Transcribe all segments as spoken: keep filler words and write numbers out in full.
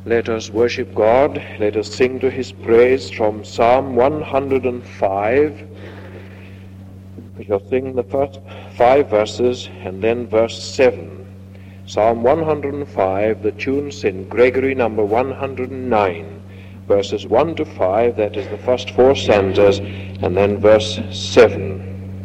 Let us worship God. Let us sing to his praise from Psalm one hundred five. We shall sing the first five verses and then verse seven. Psalm one hundred five, the tune Saint Gregory number one hundred nine, verses one to five, that is the first four stanzas, and then verse seven.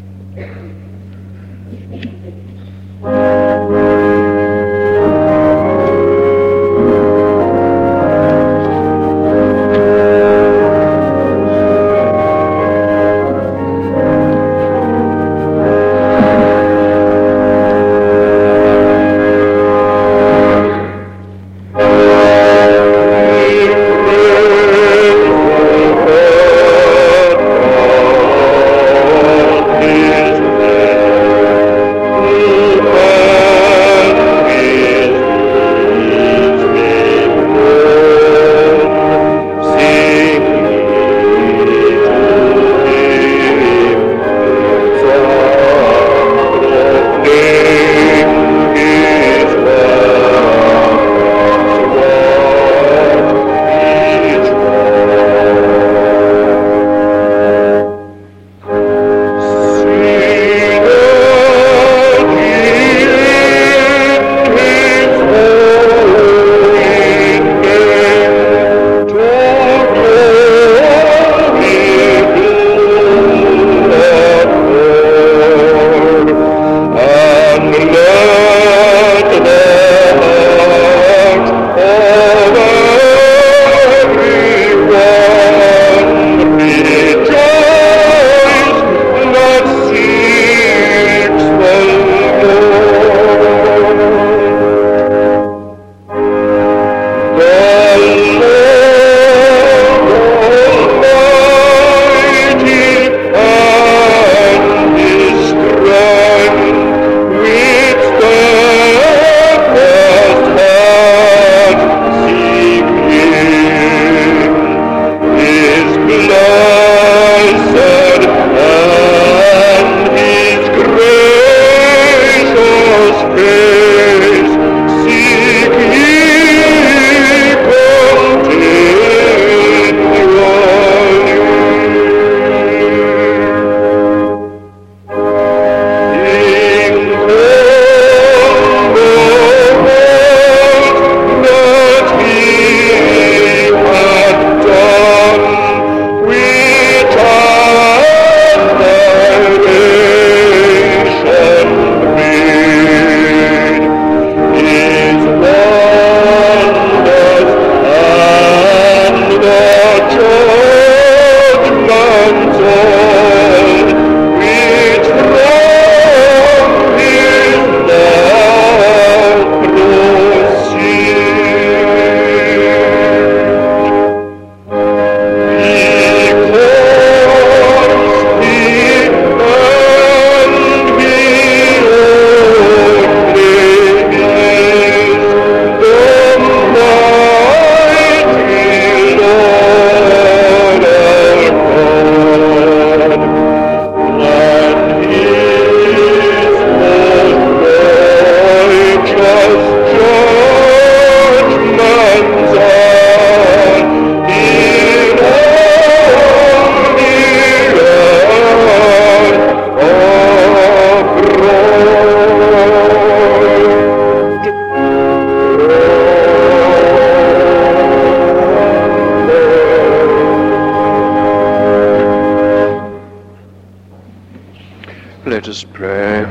Let us pray.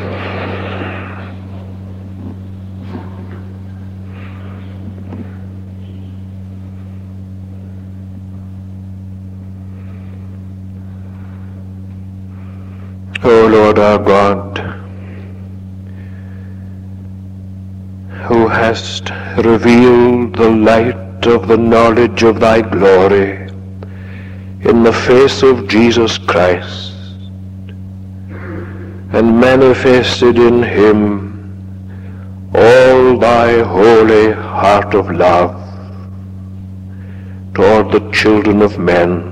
O Lord our God, who hast revealed the light of the knowledge of thy glory in the face of Jesus Christ, and manifested in him all thy holy heart of love toward the children of men,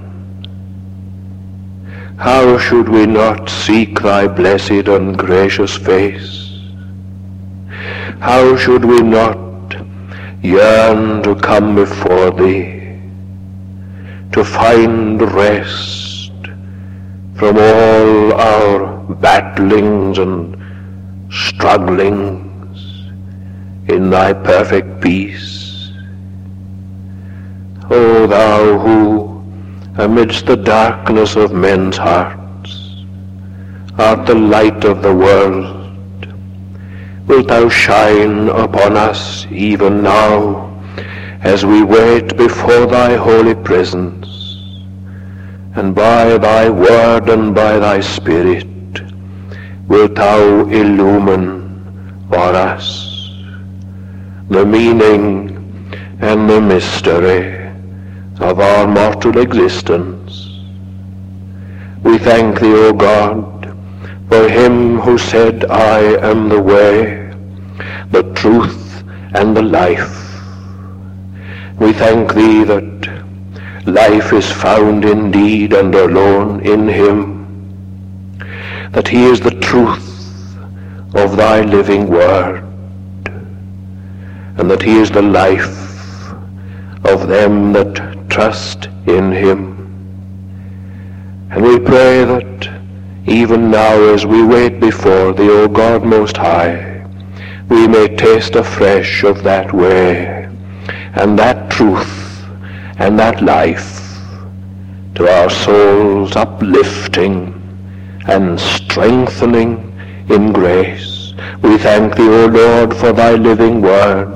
how should we not seek thy blessed and gracious face? How should we not yearn to come before thee, to find rest from all our battlings and strugglings in thy perfect peace. O thou who, amidst the darkness of men's hearts, art the light of the world, wilt thou shine upon us even now as we wait before thy holy presence, and by thy word and by thy Spirit wilt thou illumine for us the meaning and the mystery of our mortal existence. We thank thee, O God, for him who said, I am the way, the truth, and the life. We thank thee that life is found indeed and alone in him, that he is the truth of thy living word, and that he is the life of them that trust in him. And we pray that even now as we wait before thee, O God Most High, we may taste afresh of that way and that truth and that life, to our souls uplifting and strengthening in grace. We thank thee, O Lord, for thy living word.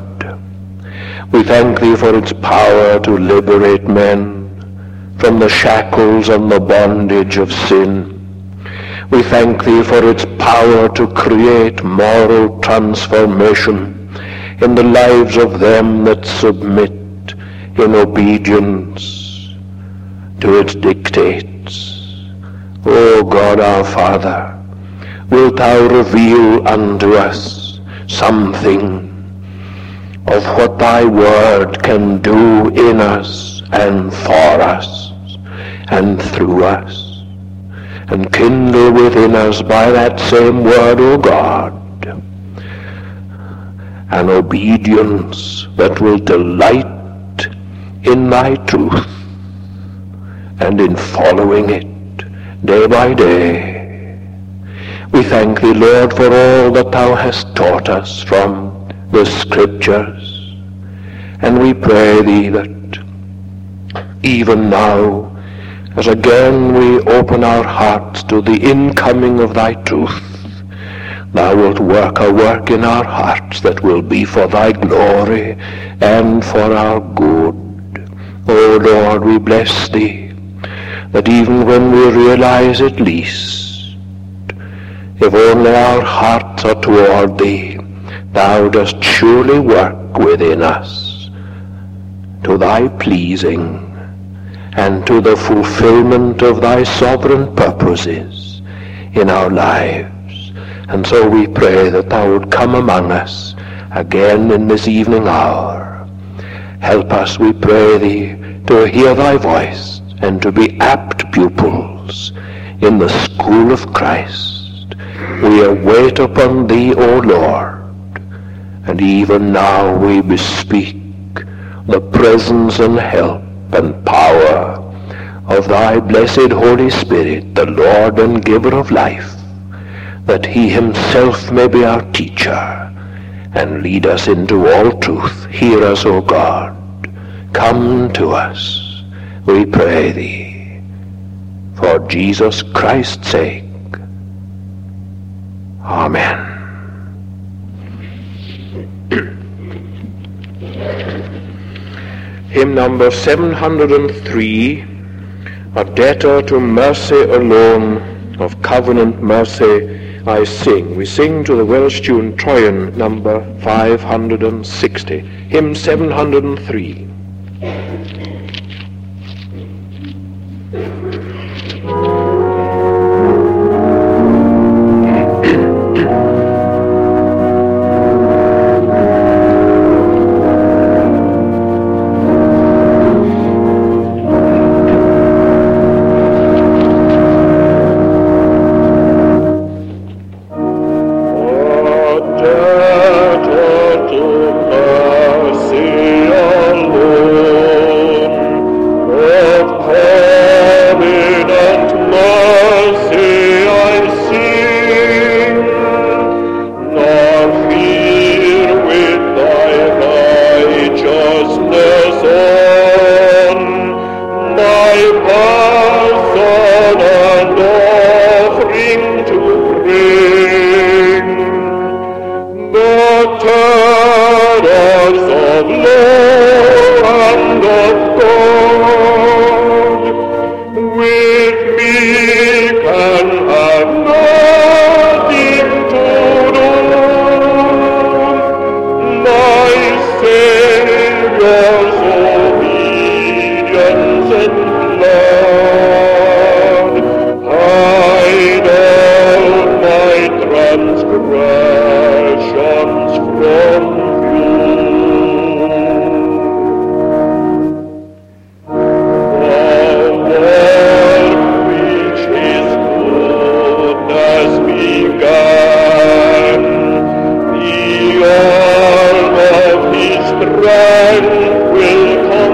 We thank thee for its power to liberate men from the shackles and the bondage of sin. We thank thee for its power to create moral transformation in the lives of them that submit in obedience to its dictates. O God our Father, wilt thou reveal unto us something of what thy word can do in us and for us and through us, and kindle within us by that same word, O God, an obedience that will delight in thy truth and in following it day by day. We thank thee, Lord, for all that thou hast taught us from the Scriptures, and we pray thee that even now, as again we open our hearts to the incoming of thy truth, thou wilt work a work in our hearts that will be for thy glory and for our good. O Lord, we bless thee, that even when we realize it least, if only our hearts are toward thee, thou dost surely work within us to thy pleasing and to the fulfillment of thy sovereign purposes in our lives. And so we pray that thou would come among us again in this evening hour. Help us, we pray thee, to hear thy voice and to be apt pupils in the school of Christ. We await upon thee, O Lord, and even now we bespeak the presence and help and power of thy blessed Holy Spirit, the Lord and giver of life, that he himself may be our teacher and lead us into all truth. Hear us, O God. Come to us, we pray thee, for Jesus Christ's sake. Amen. Hymn number seven hundred three, a debtor to mercy alone, of covenant mercy I sing. We sing to the Welsh tune Troyan number five hundred sixty. Hymn seven hundred three. See then will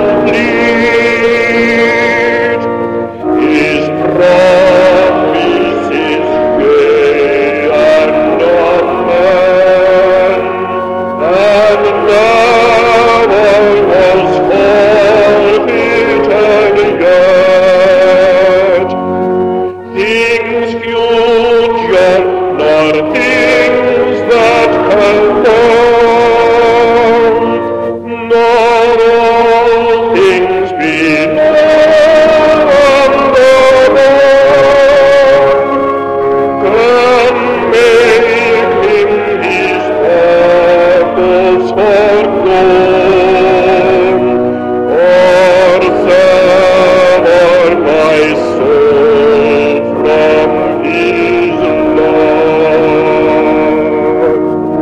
complete his promises, yea and amen. And never was fulfilled yet things future, nor things that have known, nor all things below and above can make him his purpose forgone, or sever my soul from his love.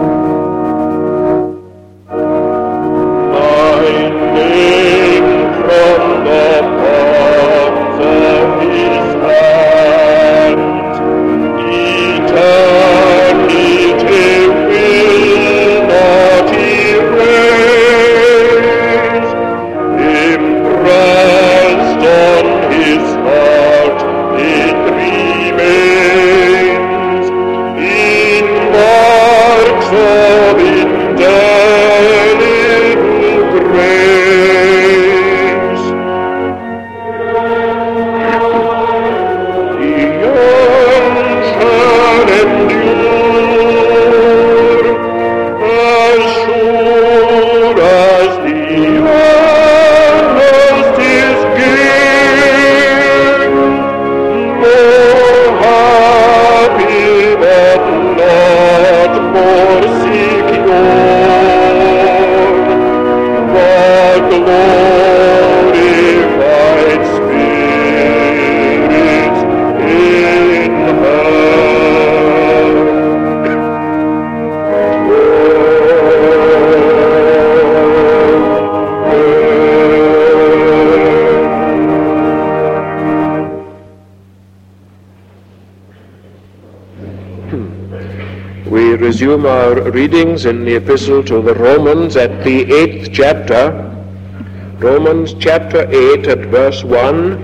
My name from the palms of his hands, eternity will not erase. Impressed on his heart it remains, in marks of indelible grace. The young shall endure, as sure as the earnest is gain, more happy but not more secure, the glorified spirits in We resume our readings in the Epistle to the Romans at the eighth chapter, Romans chapter eight at verse one.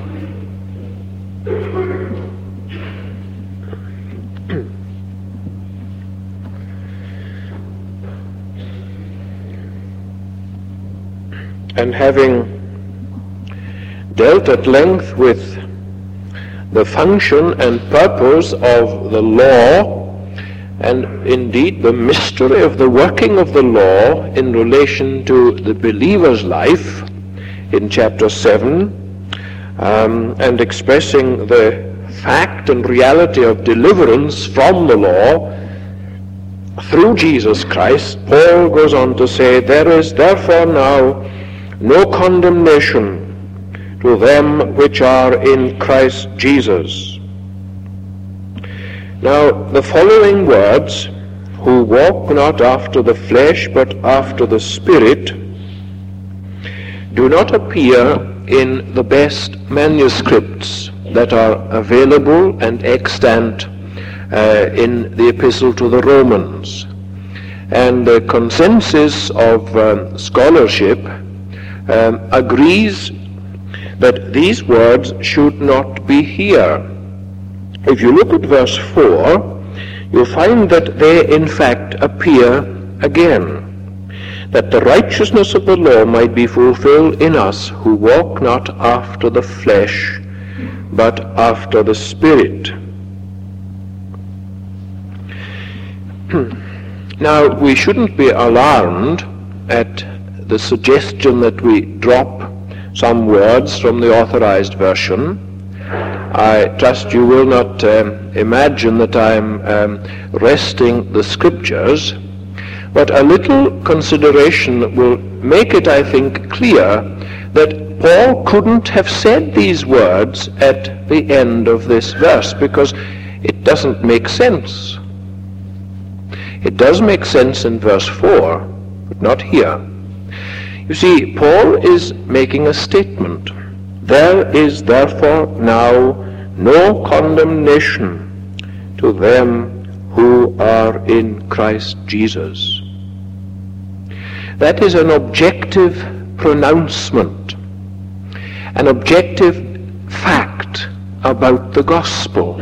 And having dealt at length with the function and purpose of the law, and indeed the mystery of the working of the law in relation to the believer's life in chapter seven, um, and expressing the fact and reality of deliverance from the law through Jesus Christ, Paul goes on to say, there is therefore now no condemnation to them which are in Christ Jesus. Now, the following words, who walk not after the flesh, but after the Spirit, do not appear in the best manuscripts that are available and extant uh, in the Epistle to the Romans. And the consensus of um, scholarship um, agrees that these words should not be here. If you look at verse four, you'll find that they in fact appear again, that the righteousness of the law might be fulfilled in us who walk not after the flesh, but after the Spirit. Now, we shouldn't be alarmed at the suggestion that we drop some words from the Authorized Version. I trust you will not um, imagine that I'm um, wresting the Scriptures, but a little consideration will make it, I think, clear that Paul couldn't have said these words at the end of this verse, because it doesn't make sense. It does make sense in verse four, but not here. You see, Paul is making a statement. There is therefore now no condemnation to them who are in Christ Jesus. That is an objective pronouncement, an objective fact about the gospel.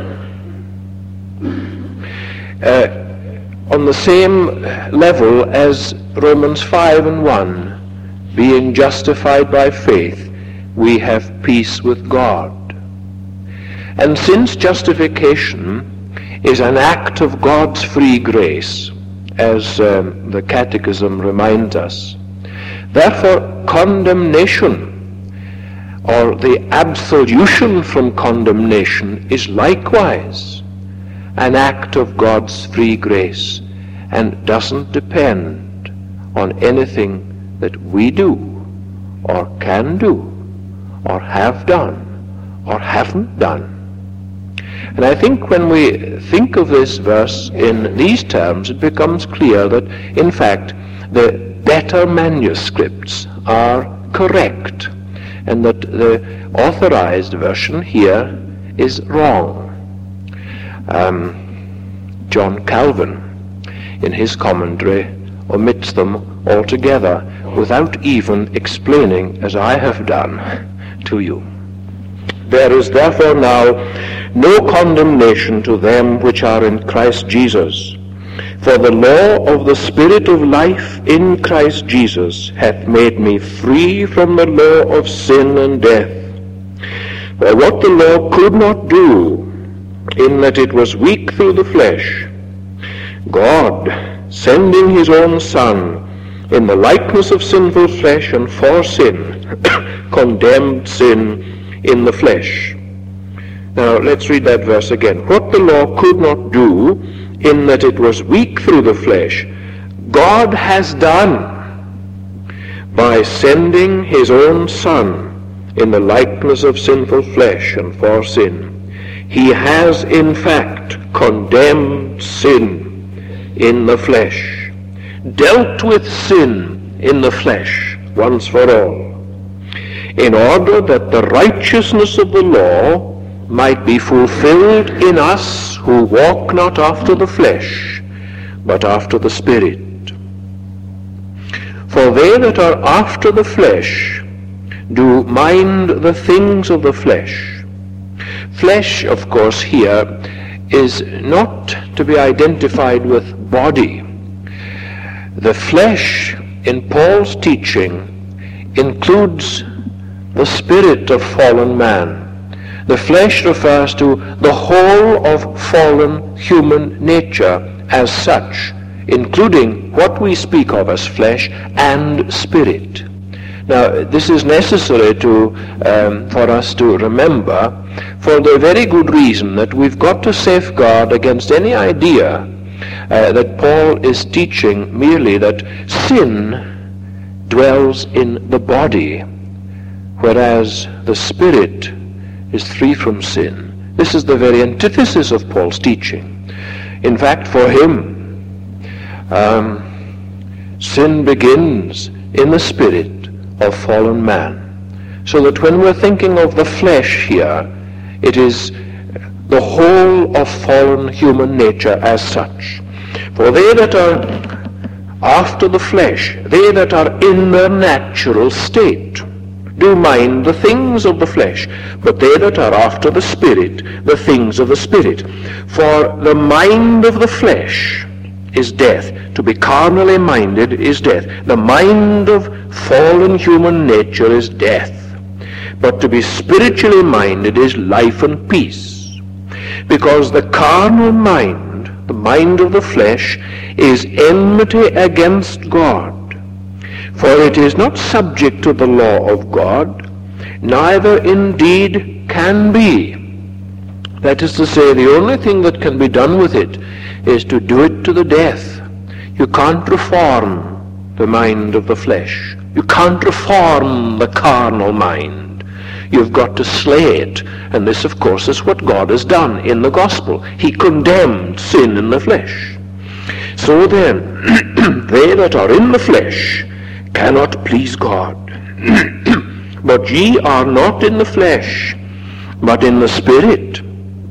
Uh, on the same level as Romans five and one, being justified by faith, we have peace with God. And since justification is an act of God's free grace, as um, the Catechism reminds us, therefore condemnation, or the absolution from condemnation, is likewise an act of God's free grace and doesn't depend on anything that we do or can do or have done or haven't done. And I think when we think of this verse in these terms, it becomes clear that, in fact, the better manuscripts are correct, and that the authorized version here is wrong. Um, John Calvin, in his commentary, omits them altogether without even explaining, as I have done, to you. There is therefore now no condemnation to them which are in Christ Jesus. For the law of the Spirit of life in Christ Jesus hath made me free from the law of sin and death. For what the law could not do, in that it was weak through the flesh, God, sending his own Son, in the likeness of sinful flesh and for sin, condemned sin in the flesh. Now let's read that verse again. What the law could not do, in that it was weak through the flesh, God has done by sending his own Son in the likeness of sinful flesh and for sin. He has in fact condemned sin in the flesh, dealt with sin in the flesh once for all, in order that the righteousness of the law might be fulfilled in us who walk not after the flesh, but after the Spirit. For they that are after the flesh do mind the things of the flesh. Flesh, of course, here is not to be identified with body. The flesh in Paul's teaching includes the spirit of fallen man. The flesh refers to the whole of fallen human nature as such, including what we speak of as flesh and spirit. Now, this is necessary to um, for us to remember, for the very good reason that we've got to safeguard against any idea uh, that Paul is teaching merely that sin dwells in the body, whereas the spirit is free from sin. This is the very antithesis of Paul's teaching. In fact, for him, um, sin begins in the spirit of fallen man. So that when we're thinking of the flesh here, it is the whole of fallen human nature as such. For they that are after the flesh, they that are in their natural state, do mind the things of the flesh, but they that are after the Spirit, the things of the Spirit. For the mind of the flesh is death. To be carnally minded is death. The mind of fallen human nature is death. But to be spiritually minded is life and peace. Because the carnal mind, the mind of the flesh, is enmity against God. For it is not subject to the law of God, neither indeed can be. That is to say, the only thing that can be done with it is to do it to the death. You can't reform the mind of the flesh. You can't reform the carnal mind. You've got to slay it. And this, of course, is what God has done in the gospel. He condemned sin in the flesh. So then, they that are in the flesh cannot please God. But ye are not in the flesh, but in the Spirit,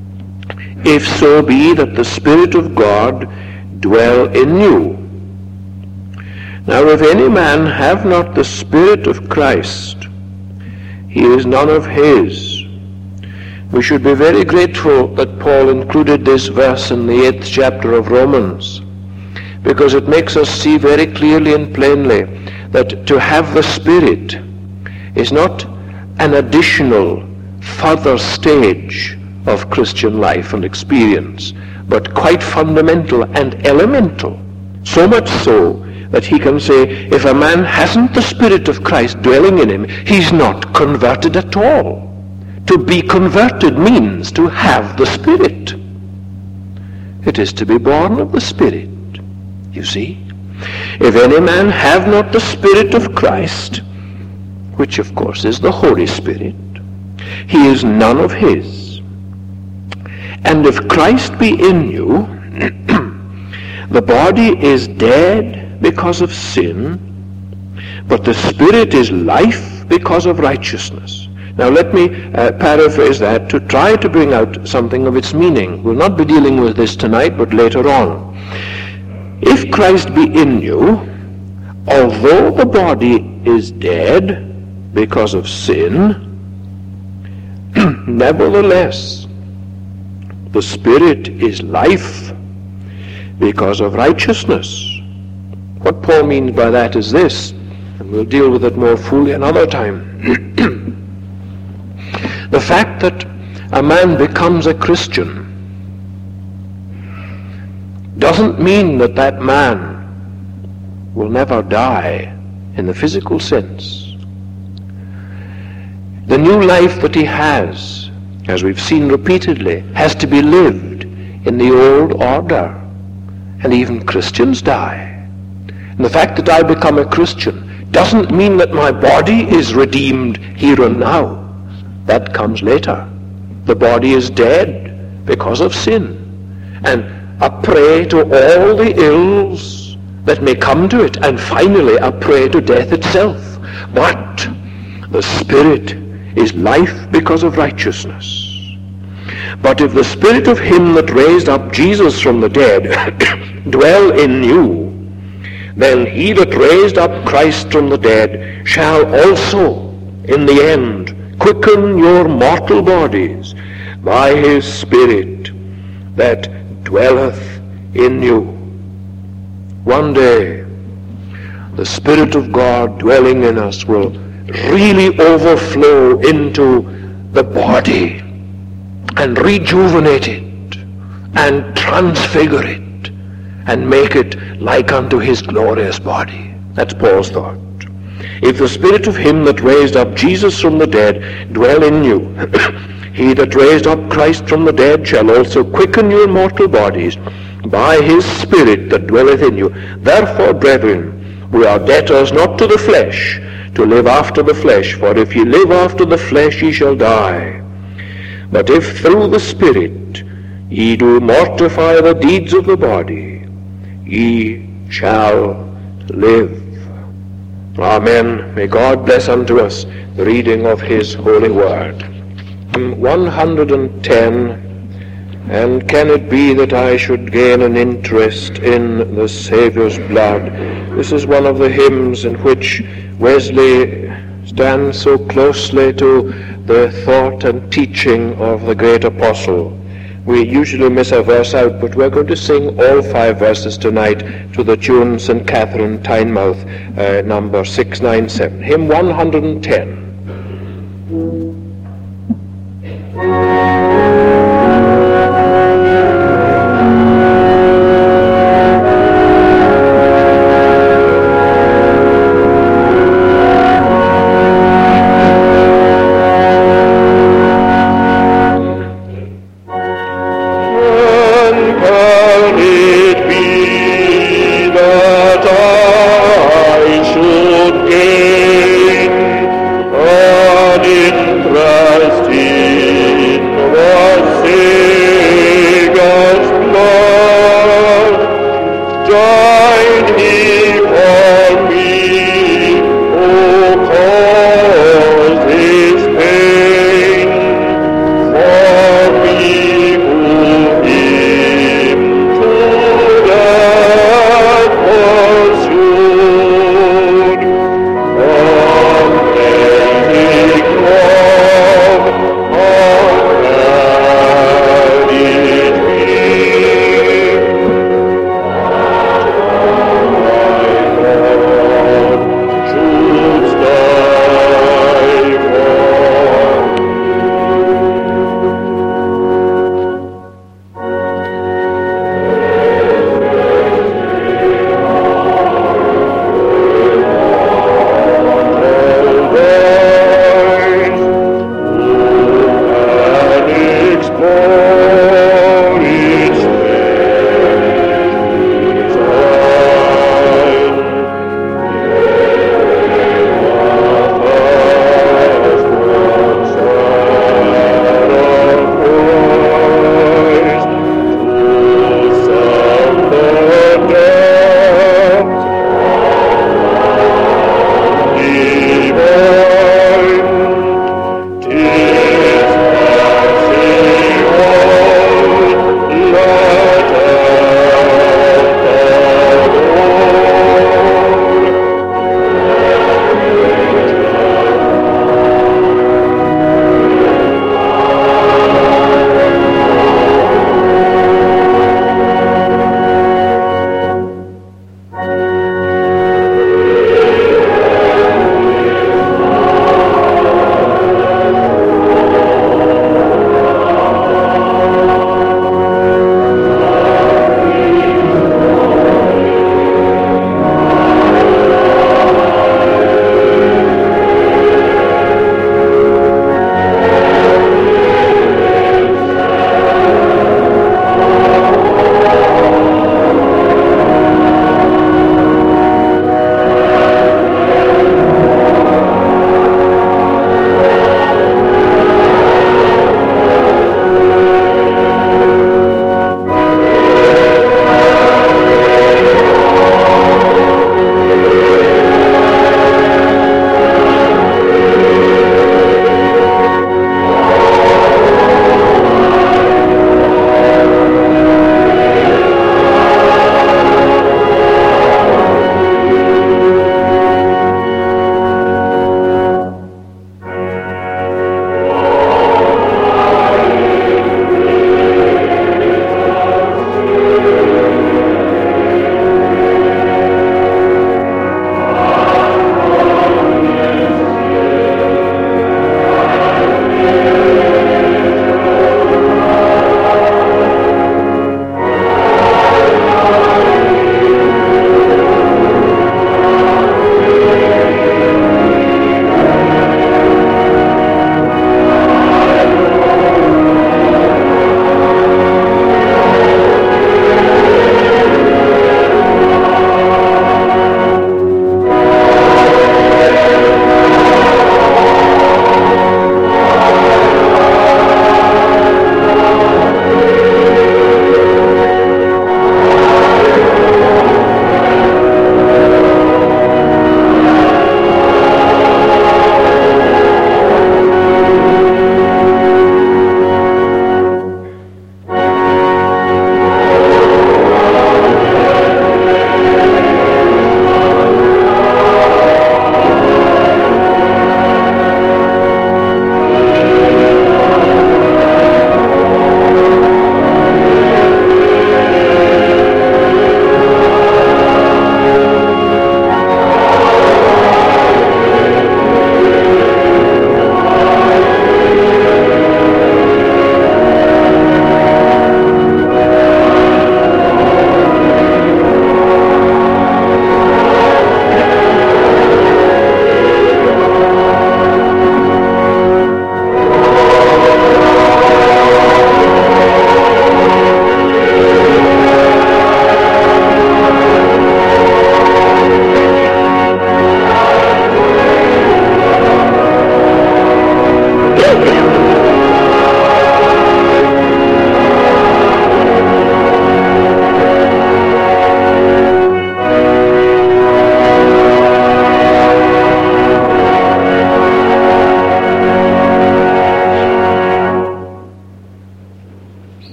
if so be that the Spirit of God dwell in you. Now if any man have not the Spirit of Christ, he is none of his. We should be very grateful that Paul included this verse in the eighth chapter of Romans, because it makes us see very clearly and plainly that to have the Spirit is not an additional further stage of Christian life and experience, but quite fundamental and elemental. So much so that he can say, if a man hasn't the Spirit of Christ dwelling in him, he's not converted at all. To be converted means to have the Spirit. It is to be born of the Spirit, you see. If any man have not the Spirit of Christ, which of course is the Holy Spirit, he is none of his. And if Christ be in you, the body is dead because of sin, but the Spirit is life because of righteousness. Now let me uh, paraphrase that to try to bring out something of its meaning. We'll not be dealing with this tonight, but later on. If Christ be in you, although the body is dead because of sin, nevertheless, the Spirit is life because of righteousness. What Paul means by that is this, and we'll deal with it more fully another time. The fact that a man becomes a Christian doesn't mean that that man will never die in the physical sense. The new life that he has, as we've seen repeatedly, has to be lived in the old order. And even Christians die. And the fact that I become a Christian doesn't mean that my body is redeemed here and now. That comes later. The body is dead because of sin, and a prey to all the ills that may come to it, and finally a prey to death itself. But the Spirit is life because of righteousness. But if the Spirit of him that raised up Jesus from the dead dwell in you, then he that raised up Christ from the dead shall also in the end quicken your mortal bodies by his Spirit that dwelleth in you. One day, the Spirit of God dwelling in us will really overflow into the body and rejuvenate it and transfigure it and make it like unto his glorious body. That's Paul's thought. If the Spirit of him that raised up Jesus from the dead dwell in you, he that raised up Christ from the dead shall also quicken your mortal bodies by his Spirit that dwelleth in you. Therefore, brethren, we are debtors not to the flesh, to live after the flesh. For if ye live after the flesh, ye shall die. But if through the Spirit ye do mortify the deeds of the body, ye shall live. Amen. May God bless unto us the reading of his holy word. one hundred ten, and can it be that I should gain an interest in the Saviour's blood? This is one of the hymns in which Wesley stands so closely to the thought and teaching of the great apostle. We usually miss a verse out, but we're going to sing all five verses tonight to the tune Saint Catherine Tynemouth, uh, number six ninety-seven. Hymn one hundred ten. I should gain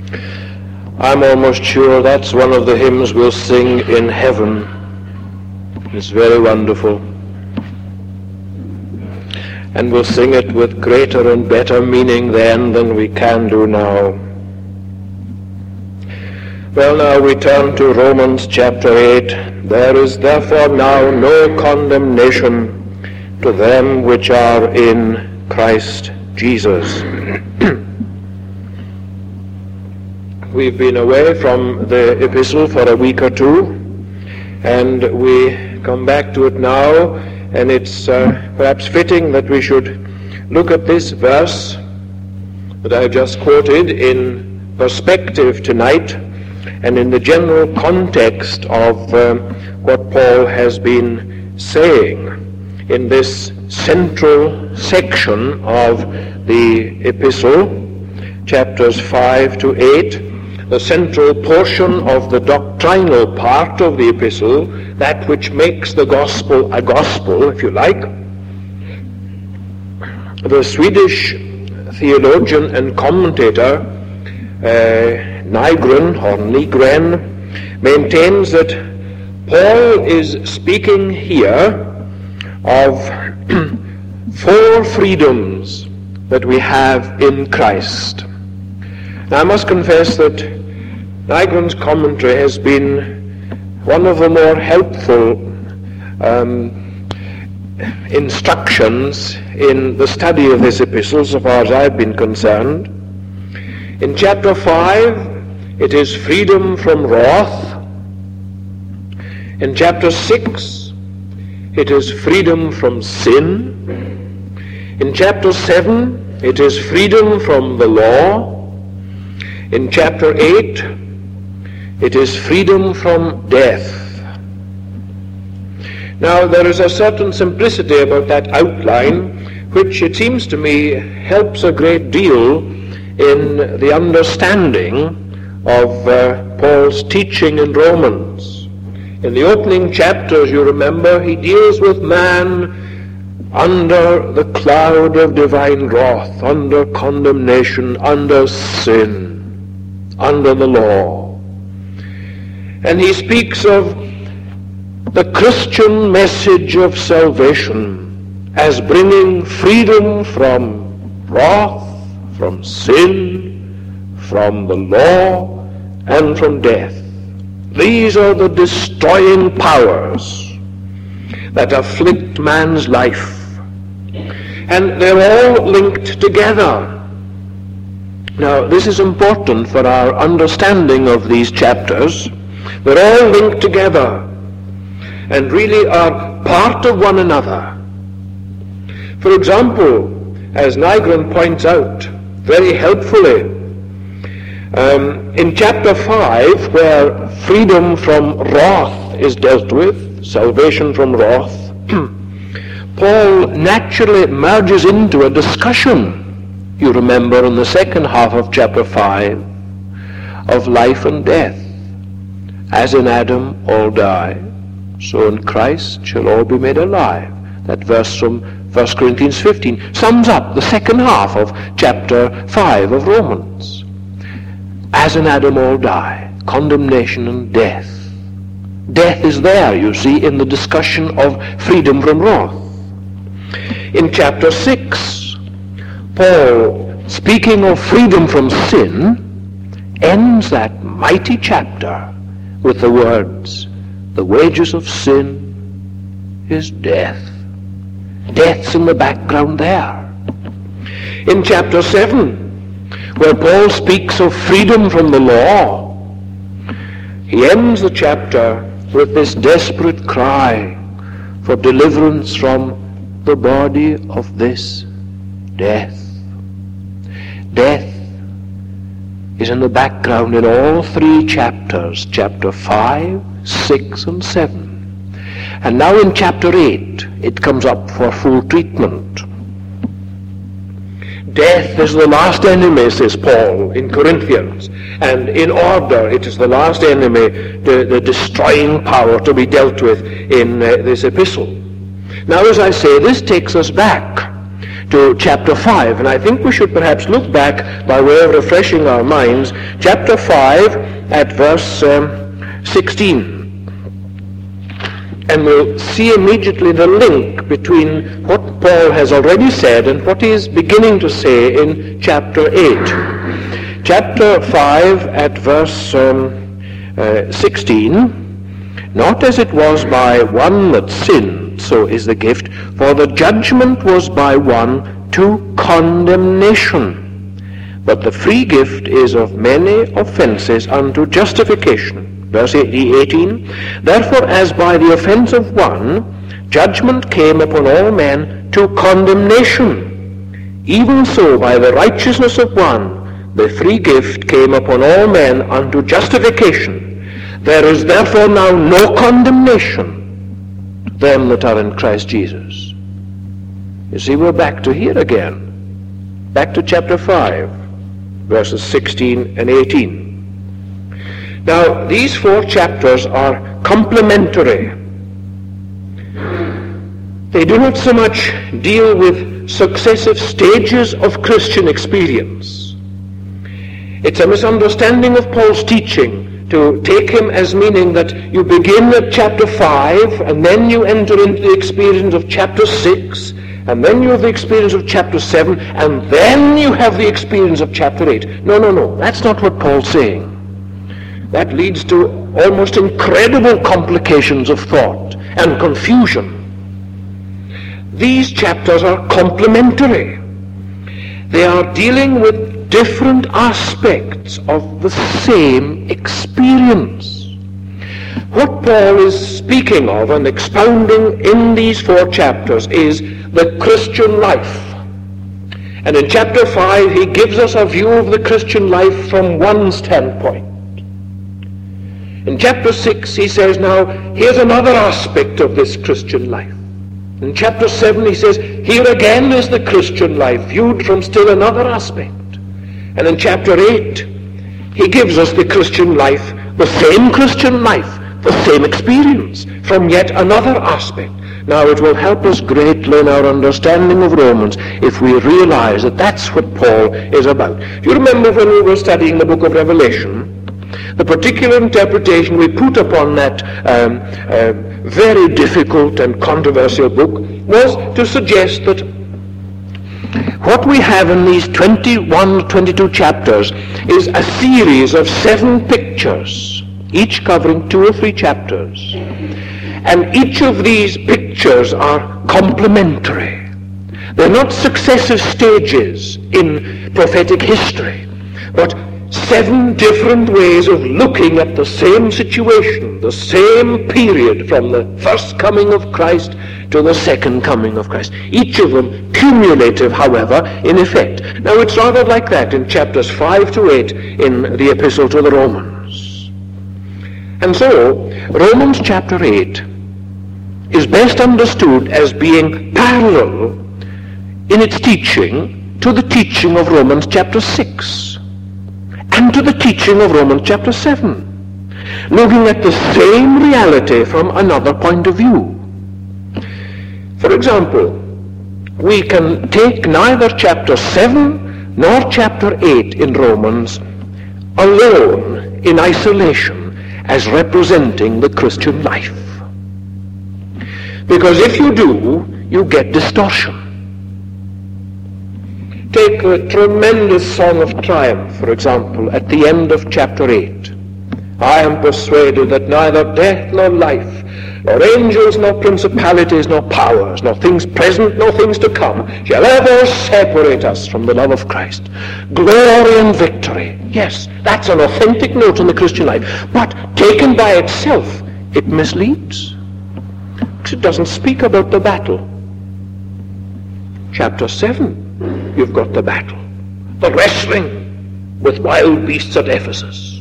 I'm almost sure that's one of the hymns we'll sing in heaven. It's very wonderful. And we'll sing it with greater and better meaning then than we can do now. Well, now we turn to Romans chapter eight. There is therefore now no condemnation to them which are in Christ Jesus. We've been away from the epistle for a week or two, and we come back to it now, and it's uh, perhaps fitting that we should look at this verse that I just quoted in perspective tonight, and in the general context of um, what Paul has been saying in this central section of the epistle, chapters five to eight, the central portion of the doctrinal part of the epistle, that which makes the gospel a gospel, if you like. The Swedish theologian and commentator uh, Nygren, or Nygren, maintains that Paul is speaking here of four freedoms that we have in Christ. Now, I must confess that Nygren's commentary has been one of the more helpful um, instructions in the study of this epistle, so far as I've been concerned. In chapter five, it is freedom from wrath. In chapter six, it is freedom from sin. In chapter seven, it is freedom from the law. In chapter eight, it is freedom from death. Now, there is a certain simplicity about that outline, which it seems to me helps a great deal in the understanding of uh, Paul's teaching in Romans. In the opening chapters, you remember, he deals with man under the cloud of divine wrath, under condemnation, under sin, under the law. And he speaks of the Christian message of salvation as bringing freedom from wrath, from sin, from the law, and from death. These are the destroying powers that afflict man's life. And they're all linked together. Now, this is important for our understanding of these chapters. They're all linked together and really are part of one another. For example, as Nygren points out very helpfully, um, in chapter five, where freedom from wrath is dealt with, salvation from wrath, Paul naturally merges into a discussion, you remember in the second half of chapter five, of life and death. As in Adam all die, so in Christ shall all be made alive. That verse from First Corinthians fifteen sums up the second half of chapter five of Romans. As in Adam all die, condemnation and death. Death is there, you see, in the discussion of freedom from wrath. In chapter six, Paul, speaking of freedom from sin, ends that mighty chapter with the words, the wages of sin is death. Death's in the background there. In chapter seven, where Paul speaks of freedom from the law, he ends the chapter with this desperate cry for deliverance from the body of this death. Death is in the background in all three chapters, chapter five, six, and seven. And now in chapter eight, it comes up for full treatment. Death is the last enemy, says Paul in Corinthians, and in order it is the last enemy, the, the destroying power to be dealt with in uh, this epistle. Now, as I say, this takes us back to chapter five. And I think we should perhaps look back by way of refreshing our minds. Chapter five at verse um, sixteen. And we'll see immediately the link between what Paul has already said and what he is beginning to say in chapter eight. Chapter five at verse um, uh, sixteen. Not as it was by one that sinned, so is the gift, for the judgment was by one to condemnation. But the free gift is of many offenses unto justification. Verse eighteen, therefore as by the offense of one, judgment came upon all men to condemnation, even so by the righteousness of one, the free gift came upon all men unto justification. There is therefore now no condemnation to them that are in Christ Jesus. You see, we're back to here again. Back to chapter five, verses sixteen and eighteen. Now, these four chapters are complementary. They do not so much deal with successive stages of Christian experience. It's a misunderstanding of Paul's teaching to take him as meaning that you begin at chapter five and then you enter into the experience of chapter six and then you have the experience of chapter seven and then you have the experience of chapter eight. No, no, no. That's not what Paul's saying. That leads to almost incredible complications of thought and confusion. These chapters are complementary. They are dealing with different aspects of the same experience. What Paul is speaking of and expounding in these four chapters is the Christian life. And in chapter five he gives us a view of the Christian life from one standpoint. In chapter six he says, now here's another aspect of this Christian life. In chapter seven he says, here again is the Christian life viewed from still another aspect. And in chapter eight, he gives us the Christian life, the same Christian life, the same experience, from yet another aspect. Now it will help us greatly in our understanding of Romans if we realize that that's what Paul is about. Do you remember when we were studying the book of Revelation, the particular interpretation we put upon that um, uh, very difficult and controversial book was to suggest that what we have in these twenty-one, twenty-two chapters is a series of seven pictures, each covering two or three chapters. And each of these pictures are complementary. They're not successive stages in prophetic history, but seven different ways of looking at the same situation, the same period from the first coming of Christ to the second coming of Christ. Each of them cumulative, however, in effect. Now it's rather like that in chapters five to eight in the Epistle to the Romans. And so, Romans chapter eight is best understood as being parallel in its teaching to the teaching of Romans chapter six. And to the teaching of Romans chapter seven, looking at the same reality from another point of view. For example, we can take neither chapter seven nor chapter eight in Romans alone in isolation as representing the Christian life. Because if you do, you get distortion. Take the tremendous song of triumph, for example, at the end of chapter eight. I am persuaded that neither death nor life, nor angels, nor principalities, nor powers, nor things present, nor things to come, shall ever separate us from the love of Christ. Glory and victory. Yes, that's an authentic note in the Christian life. But taken by itself, it misleads. Because it doesn't speak about the battle. Chapter seven. You've got the battle, the wrestling with wild beasts at Ephesus.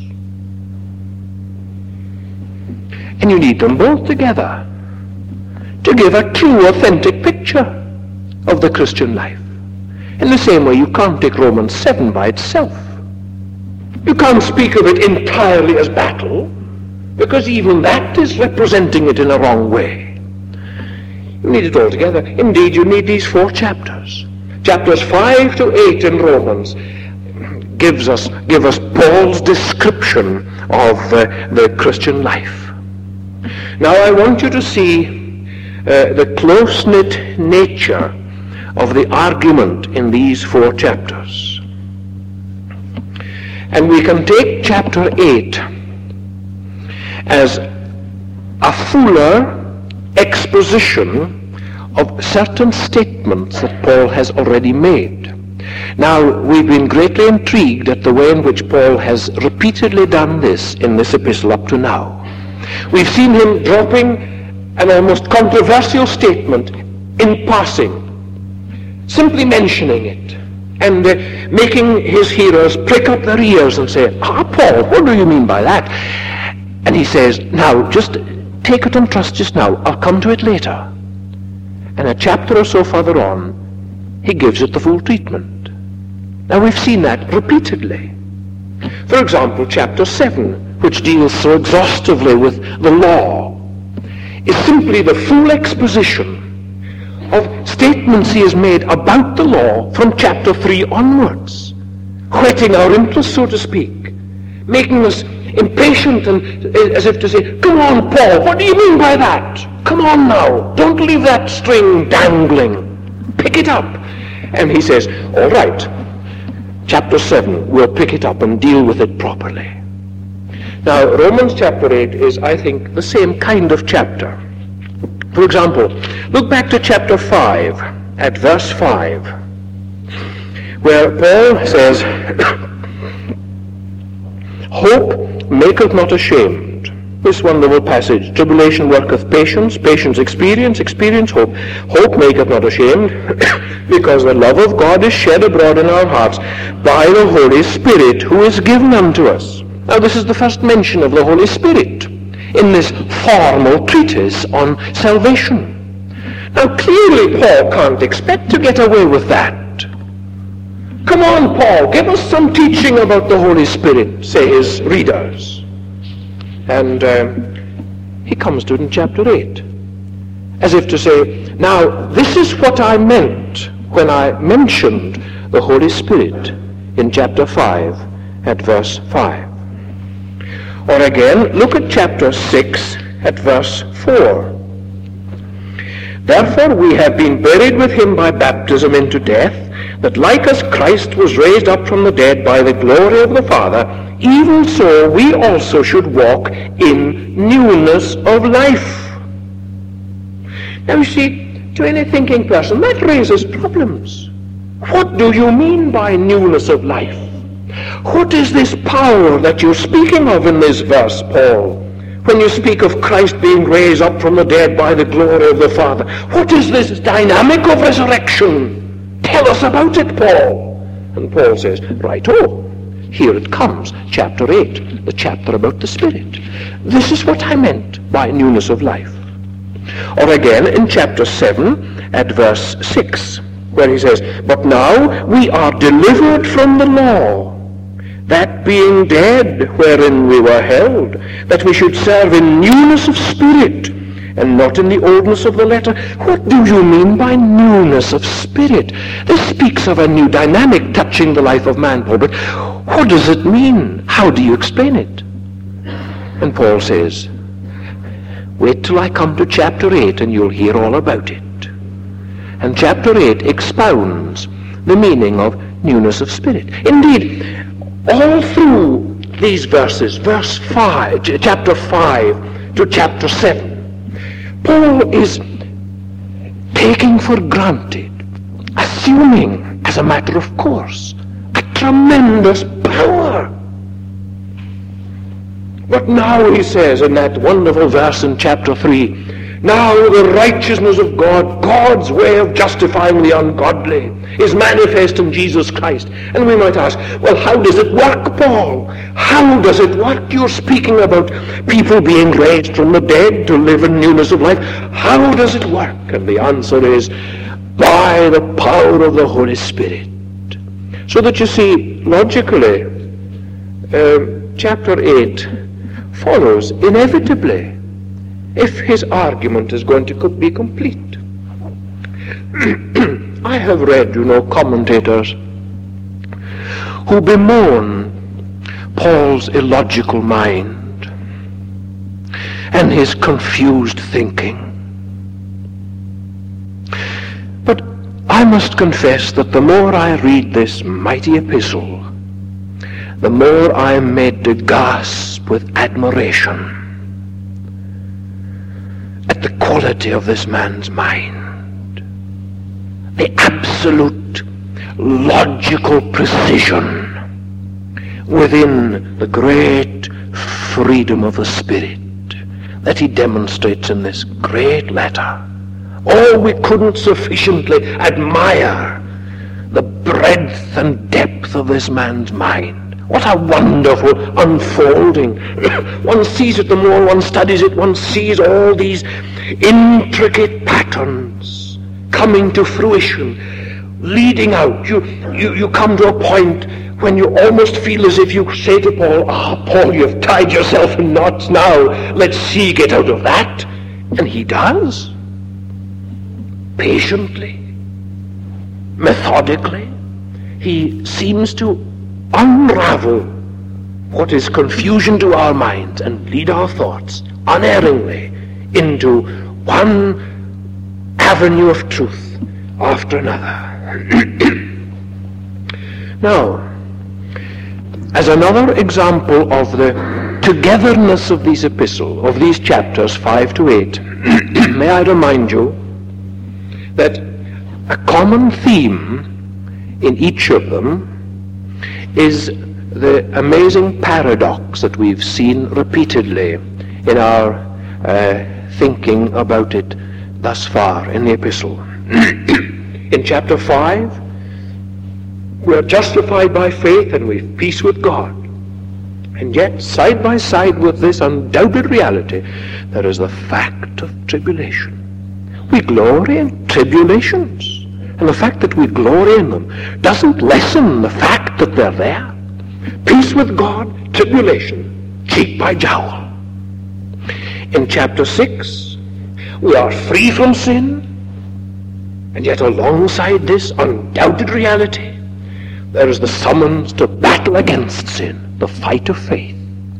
And you need them both together to give a true, authentic picture of the Christian life. In the same way, you can't take Romans seven by itself. You can't speak of it entirely as battle, because even that is representing it in a wrong way. You need it all together. Indeed, you need these four chapters Chapters five to eight in Romans gives us give us Paul's description of uh, the Christian life. Now I want you to see uh, the close-knit nature of the argument in these four chapters. And we can take chapter eight as a fuller exposition of certain statements that Paul has already made. Now, we've been greatly intrigued at the way in which Paul has repeatedly done this in this epistle up to now. We've seen him dropping an almost controversial statement in passing, simply mentioning it, and uh, making his hearers prick up their ears and say, "Ah, Paul, what do you mean by that?" And he says, "Now, just take it on trust just now. I'll come to it later." And a chapter or so further on, he gives it the full treatment. Now, we've seen that repeatedly. For example, chapter seven, which deals so exhaustively with the law, is simply the full exposition of statements he has made about the law from chapter three onwards, whetting our interest, so to speak, making us impatient and as if to say, "Come on, Paul, what do you mean by that? Come on now, don't leave that string dangling. Pick it up." And he says, "All right, chapter seven, we'll pick it up and deal with it properly." Now, Romans chapter eight is, I think, the same kind of chapter. For example, look back to chapter five, at verse five, where Paul says, "Hope maketh not ashamed." This wonderful passage, "Tribulation worketh patience, patience experience, experience hope. Hope maketh not ashamed, because the love of God is shed abroad in our hearts by the Holy Spirit who is given unto us." Now, this is the first mention of the Holy Spirit in this formal treatise on salvation. Now, clearly Paul can't expect to get away with that. "Come on, Paul, give us some teaching about the Holy Spirit," say his readers. And um, he comes to it in chapter eight, as if to say, "Now, this is what I meant when I mentioned the Holy Spirit in chapter five at verse five. Or again, look at chapter six at verse four. "Therefore we have been buried with him by baptism into death, that like as Christ was raised up from the dead by the glory of the Father, even so we also should walk in newness of life." Now you see, to any thinking person, that raises problems. What do you mean by newness of life? What is this power that you're speaking of in this verse, Paul, when you speak of Christ being raised up from the dead by the glory of the Father? What is this dynamic of resurrection? Tell us about it, Paul. And Paul says, "Right-o, here it comes, chapter eight, the chapter about the Spirit. This is what I meant by newness of life." Or again in chapter seven at verse six, where he says, "But now we are delivered from the law, that being dead wherein we were held, that we should serve in newness of spirit, and not in the oldness of the letter." What do you mean by newness of spirit? This speaks of a new dynamic touching the life of man, Paul, but what does it mean? How do you explain it? And Paul says, "Wait till I come to chapter eight and you'll hear all about it." And chapter eight expounds the meaning of newness of spirit. Indeed, all through these verses, verse five, chapter five to chapter seven, Paul is taking for granted, assuming as a matter of course, a tremendous power. But now he says in that wonderful verse in chapter three, "Now the righteousness of God, God's way of justifying the ungodly, is manifest in Jesus Christ." And we might ask, well, how does it work, Paul? How does it work? You're speaking about people being raised from the dead to live in newness of life. How does it work? And the answer is, by the power of the Holy Spirit. So that you see, logically, uh, chapter eight follows inevitably if his argument is going to be complete. I have read, you know, commentators who bemoan Paul's illogical mind and his confused thinking. But I must confess that the more I read this mighty epistle, the more I am made to gasp with admiration at the quality of this man's mind, the absolute logical precision within the great freedom of the Spirit that he demonstrates in this great letter. Oh, we couldn't sufficiently admire the breadth and depth of this man's mind. What a wonderful unfolding. One sees it, the more one studies it, one sees all these intricate patterns coming to fruition, leading out. You, you, you come to a point when you almost feel as if you say to Paul, ah, oh, Paul, you've tied yourself in knots now. Let's see, get out of that. And he does. Patiently, methodically, he seems to unravel what is confusion to our minds and lead our thoughts unerringly into one avenue of truth after another. Now, as another example of the togetherness of these epistles, of these chapters five to eight, may I remind you that a common theme in each of them is the amazing paradox that we've seen repeatedly in our uh, thinking about it thus far in the epistle. In chapter five, we are justified by faith and we have peace with God. And yet, side by side with this undoubted reality, there is the fact of tribulation. We glory in tribulations. And the fact that we glory in them doesn't lessen the fact that they're there. Peace with God, tribulation, cheek by jowl. In chapter six, we are free from sin, and yet alongside this undoubted reality, there is the summons to battle against sin, the fight of faith.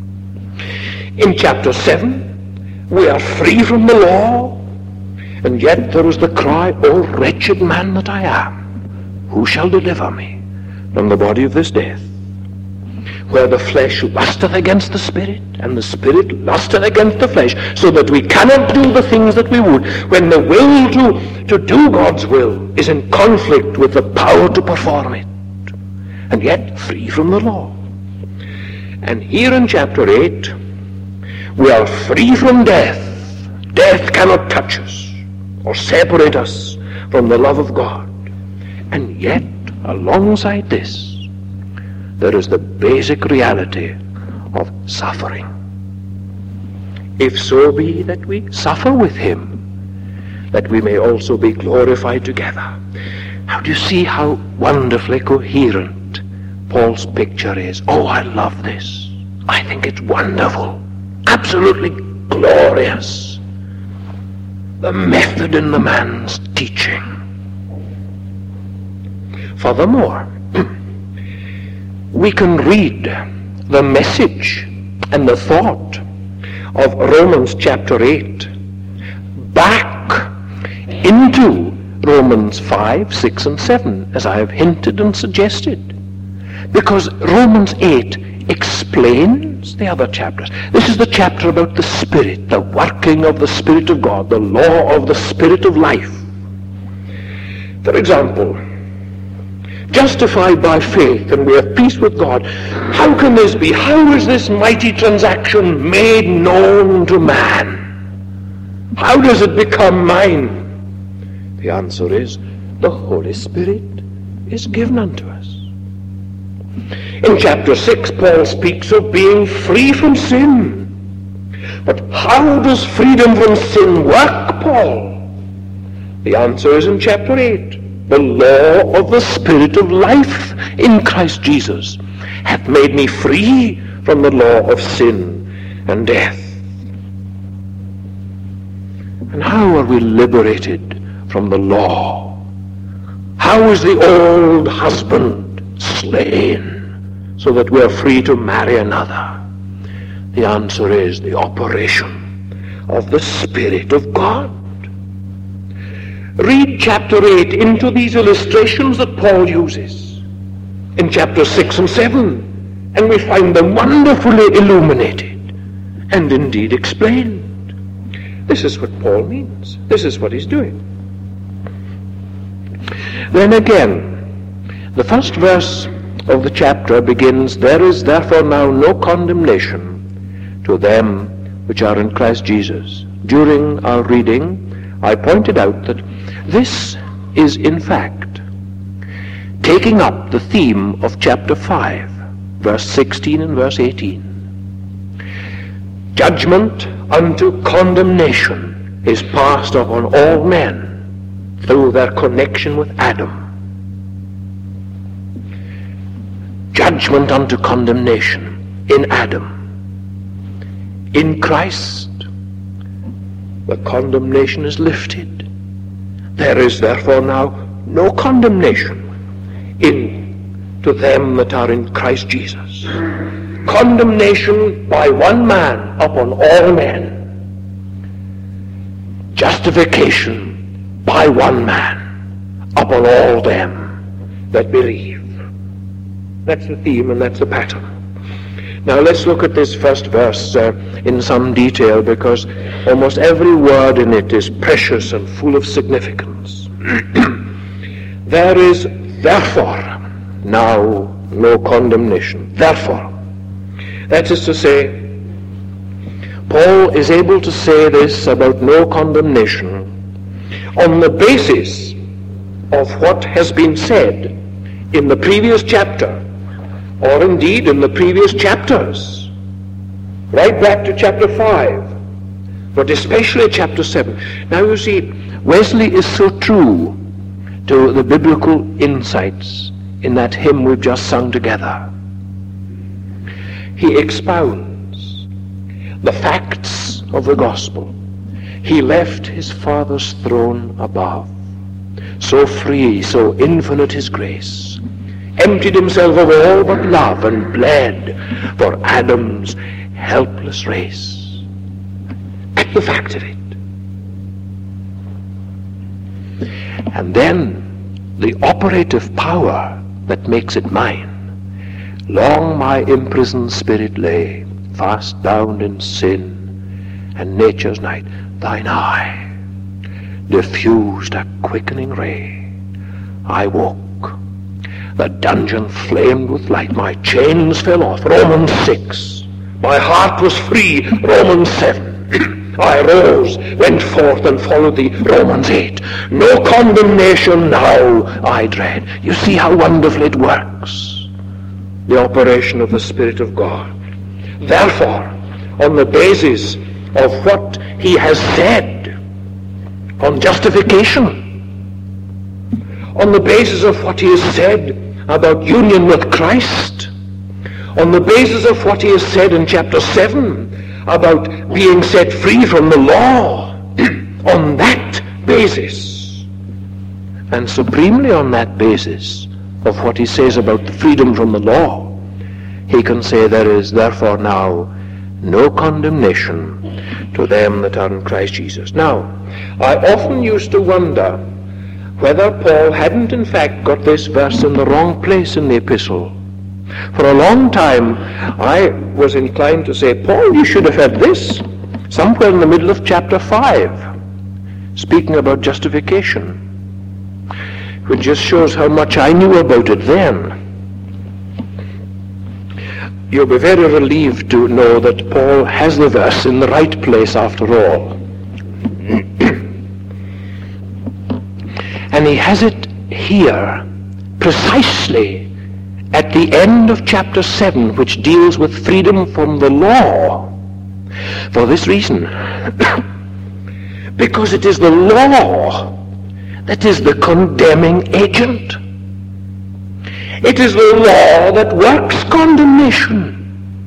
In chapter seven, we are free from the law, and yet there is the cry, "O wretched man that I am, who shall deliver me from the body of this death?" Where the flesh lusteth against the Spirit, and the Spirit lusteth against the flesh, so that we cannot do the things that we would, when the will to, to do God's will is in conflict with the power to perform it, and yet free from the law. And here in chapter eight, we are free from death. Death cannot touch us or separate us from the love of God. And yet, alongside this, there is the basic reality of suffering. If so be that we suffer with him, that we may also be glorified together. Now do you see how wonderfully coherent Paul's picture is? Oh, I love this. I think it's wonderful. Absolutely glorious. The method in the man's teaching. Furthermore, we can read the message and the thought of Romans chapter eight back into Romans five, six, and seven, as I have hinted and suggested. Because Romans eight explains the other chapters. This is the chapter about the Spirit, the working of the Spirit of God, the law of the Spirit of life. For example, justified by faith and we have peace with God. How can this be? How is this mighty transaction made known to man? How does it become mine? The answer is, the Holy Spirit is given unto us. In chapter six, Paul speaks of being free from sin. But how does freedom from sin work, Paul? The answer is in chapter eight. The law of the Spirit of life in Christ Jesus hath made me free from the law of sin and death. And how are we liberated from the law? How is the old husband slain so that we are free to marry another? The answer is the operation of the Spirit of God. Read chapter eight into these illustrations that Paul uses in chapter six and seven, and we find them wonderfully illuminated and indeed explained. This is what Paul means. This is what he's doing. Then again, the first verse of the chapter begins, "There is therefore now no condemnation to them which are in Christ Jesus." During our reading, I pointed out that this is in fact taking up the theme of chapter five, verse sixteen and verse eighteen. Judgment unto condemnation is passed upon all men through their connection with Adam. Judgment unto condemnation in Adam. In Christ, the condemnation is lifted. There is therefore now no condemnation in to them that are in Christ Jesus. Condemnation by one man upon all men. Justification by one man upon all them that believe. That's the theme and that's the pattern. Now let's look at this first verse uh, in some detail, because almost every word in it is precious and full of significance. There is therefore now no condemnation. Therefore. That is to say, Paul is able to say this about no condemnation on the basis of what has been said in the previous chapter, or indeed in the previous chapters, right back to chapter five, but especially chapter seven. Now you see, Wesley is so true to the biblical insights in that hymn we've just sung together. He expounds the facts of the gospel. He left his Father's throne above, so free, so infinite his grace, emptied himself of all but love, and bled for Adam's helpless race. At the fact of it. And then the operative power that makes it mine. Long my imprisoned spirit lay, fast bound in sin, and nature's night, thine eye diffused a quickening ray. I woke, the dungeon flamed with light, my chains fell off, Romans six. My heart was free, Romans seven. I rose, went forth and followed thee, Romans eight. No condemnation now I dread. You see how wonderfully it works. The operation of the Spirit of God. Therefore, on the basis of what he has said on justification, on the basis of what he has said about union with Christ, on the basis of what he has said in chapter seven about being set free from the law, on that basis, and supremely on that basis of what he says about the freedom from the law, he can say there is therefore now no condemnation to them that are in Christ Jesus. Now, I often used to wonder whether Paul hadn't in fact got this verse in the wrong place in the epistle. For a long time I was inclined to say, Paul, you should have had this somewhere in the middle of chapter five, speaking about justification, which just shows how much I knew about it then. You'll be very relieved to know that Paul has the verse in the right place after all. And he has it here precisely at the end of chapter seven, which deals with freedom from the law. For this reason, because it is the law that is the condemning agent. It is the law that works condemnation.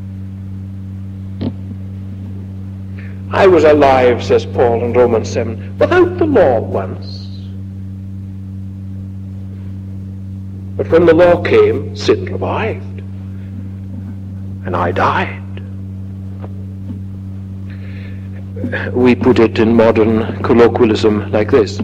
I was alive, says Paul in Romans seven, without the law once. But when the law came, sin revived, and I died. We put it in modern colloquialism like this: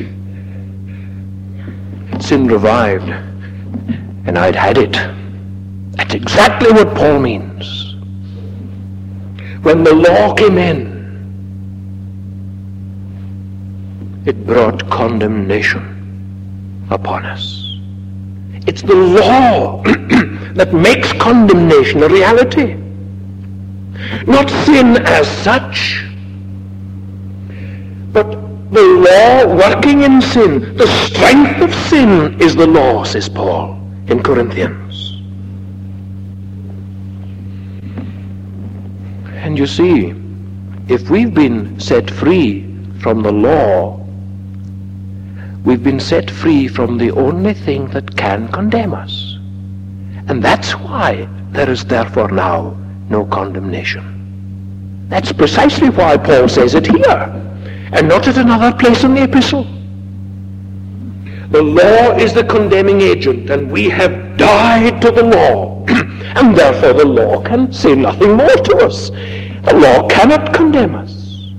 sin revived, and I'd had it. That's exactly what Paul means. When the law came in, it brought condemnation upon us. It's the law that makes condemnation a reality, not sin as such, but the law working in sin. The strength of sin is the law, says Paul in Corinthians. And you see, if we've been set free from the law, we've been set free from the only thing that can condemn us. And that's why there is therefore now no condemnation. That's precisely why Paul says it here, and not at another place in the epistle. The law is the condemning agent, and we have died to the law, and therefore the law can say nothing more to us. The law cannot condemn us.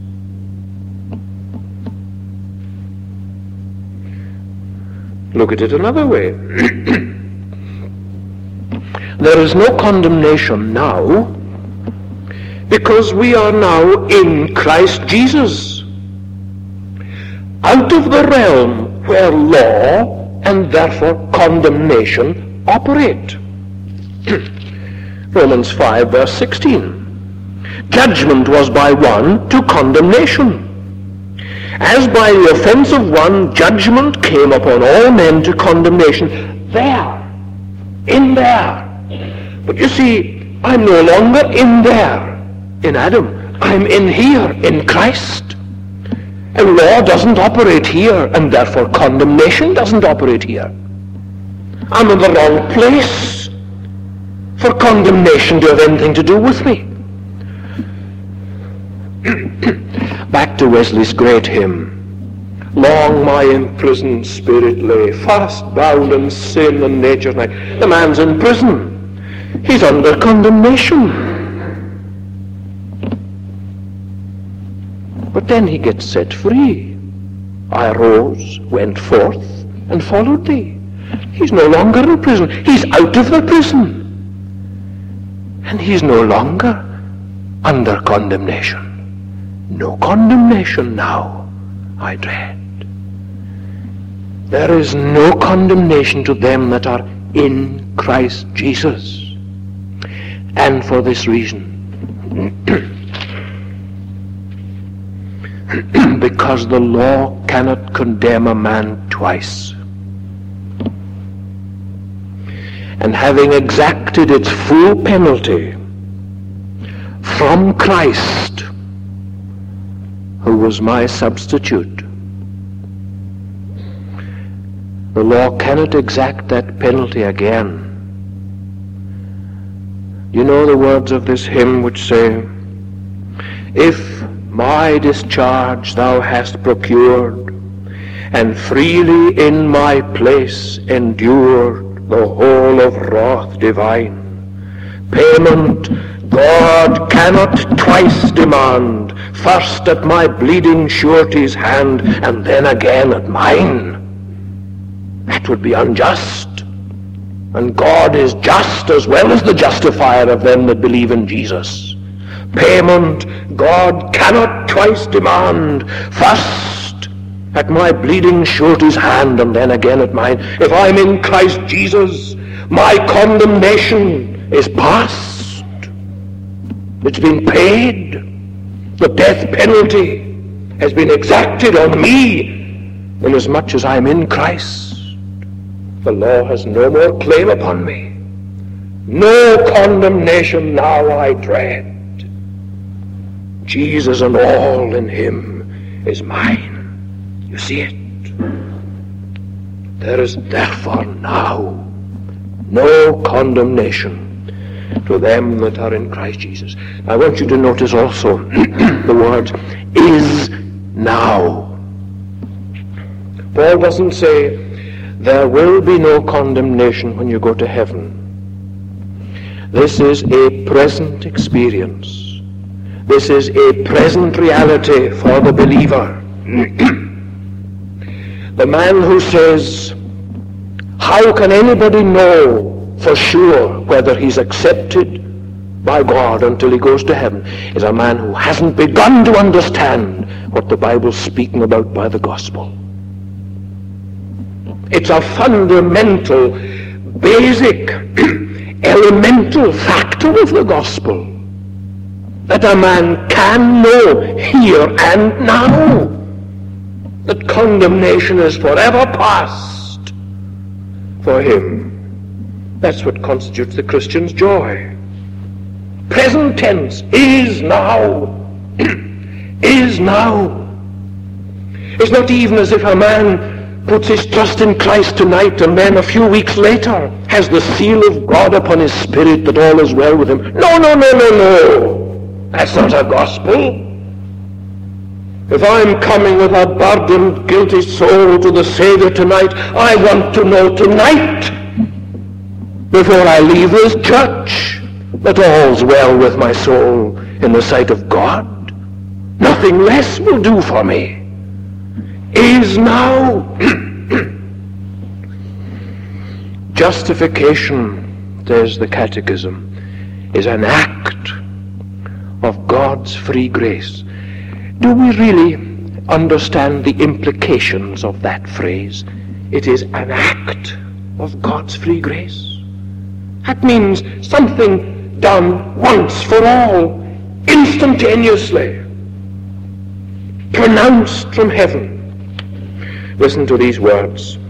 Look at it another way. There is no condemnation now because we are now in Christ Jesus, out of the realm where law and therefore condemnation operate. Romans five verse sixteen. Judgment was by one to condemnation. As by the offense of one, judgment came upon all men to condemnation. There, in there. But you see, I'm no longer in there, in Adam. I'm in here, in Christ. And law doesn't operate here, and therefore condemnation doesn't operate here. I'm in the wrong place for condemnation to have anything to do with me. Back to Wesley's great hymn. Long my imprisoned spirit lay, fast bound in sin and nature's night. The man's in prison. He's under condemnation. But then he gets set free. I arose, went forth, and followed thee. He's no longer in prison. He's out of the prison. And he's no longer under condemnation. No condemnation now, I dread. There is no condemnation to them that are in Christ Jesus. And for this reason, because the law cannot condemn a man twice. And having exacted its full penalty from Christ, who was my substitute, the law cannot exact that penalty again. You know the words of this hymn which say, if my discharge thou hast procured, and freely in my place endured the whole of wrath divine, payment God cannot twice demand, first at my bleeding surety's hand, and then again at mine. That would be unjust. And God is just as well as the justifier of them that believe in Jesus. Payment God cannot twice demand, first at my bleeding surety's hand, and then again at mine. If I'm in Christ Jesus, my condemnation is past. It's been paid. The death penalty has been exacted on me, inasmuch as I'm in Christ. The law has no more claim upon me. No condemnation now I dread. Jesus and all in him is mine. You see it? There is therefore now no condemnation to them that are in Christ Jesus. I want you to notice also the word is now. Paul doesn't say There will be no condemnation when you go to heaven. This is a present experience. This is a present reality for the believer. The man who says, how can anybody know for sure whether he's accepted by God until he goes to heaven, is a man who hasn't begun to understand what the Bible's speaking about by the gospel. It's a fundamental, basic, elemental factor of the gospel that a man can know here and now that condemnation is forever past for him. That's what constitutes the Christian's joy. Present tense, is now. Is now. It's not even as if a man puts his trust in Christ tonight and then a few weeks later has the seal of God upon his spirit that all is well with him. No, no, no, no, no. That's not a gospel. If I'm coming with a burdened, guilty soul to the Savior tonight, I want to know tonight, before I leave this church, that all's well with my soul in the sight of God. Nothing less will do for me. Is now. Justification, says the Catechism, is an act of God's free grace. Do we really understand the implications of that phrase? It is an act of God's free grace. That means something done once for all, instantaneously, pronounced from heaven. Listen to these words.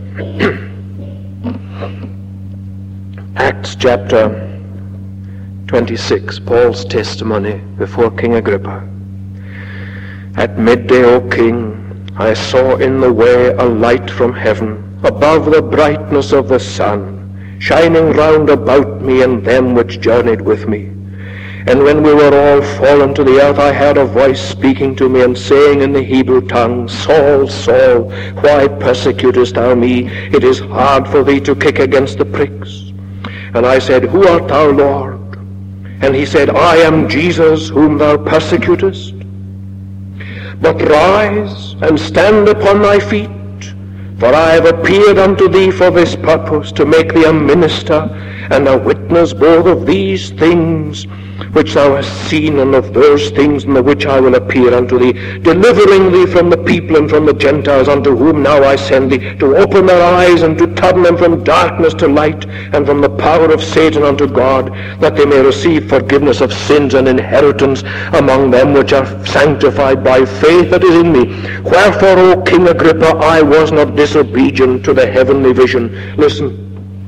Acts chapter twenty-six, Paul's testimony before King Agrippa. At midday, O king, I saw in the way a light from heaven, above the brightness of the sun, shining round about me and them which journeyed with me. And when we were all fallen to the earth, I heard a voice speaking to me and saying in the Hebrew tongue, Saul, Saul, why persecutest thou me? It is hard for thee to kick against the pricks. And I said, Who art thou, Lord? And he said, I am Jesus, whom thou persecutest. But rise and stand upon thy feet, for I have appeared unto thee for this purpose, to make thee a minister and a witness both of these things which thou hast seen, and of those things in the which I will appear unto thee, delivering thee from the people and from the Gentiles, unto whom now I send thee, to open their eyes and to turn them from darkness to light, and from the power of Satan unto God, that they may receive forgiveness of sins and inheritance among them which are sanctified by faith that is in me. Wherefore, O King Agrippa, I was not disobedient to the heavenly vision. Listen.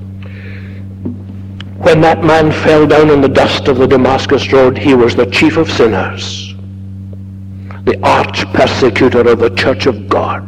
When that man fell down in the dust of the Damascus road, he was the chief of sinners, the arch persecutor of the church of God.